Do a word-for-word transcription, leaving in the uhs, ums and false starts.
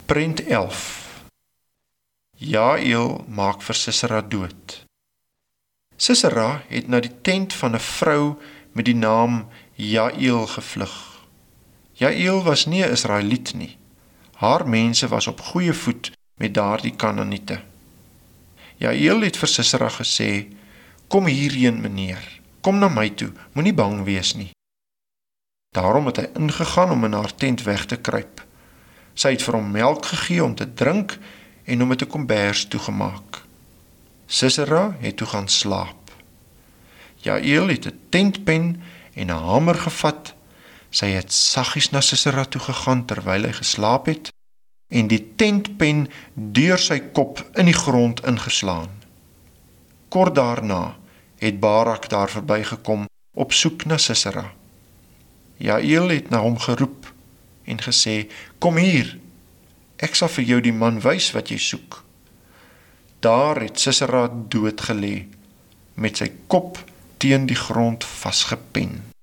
Prent elf. Jael maak vir Sisera dood. Sisera het na die tent van 'n vrou met die naam Jael gevlug. Jael was nie 'n Israeliet nie. Haar mense was op goeie voet met daardie Kanaaniete. Jael het vir Sisera gesê, kom hierheen meneer, kom na my toe, moenie bang wees nie. Daarom het hy ingegaan om in haar tent weg te kruip. Sy het vir hom melk gegee om te drink en hom met 'n kombers toegemaak. Sisera het toe gaan slaap. Jael het 'n tentpen en 'n hamer gevat. Sy het saggies na Sisera toe gegaan terwyl hy geslaap het en die tentpen deur sy kop in die grond ingeslaan. Kort daarna het Barak daar verbygekom op soek na Sisera. Jael het na hom geroep en gesê, kom hier, ek sal vir jou die man wys wat jy soek. Daar het Sisera dood gelê, met sy kop teen die grond vasgepen.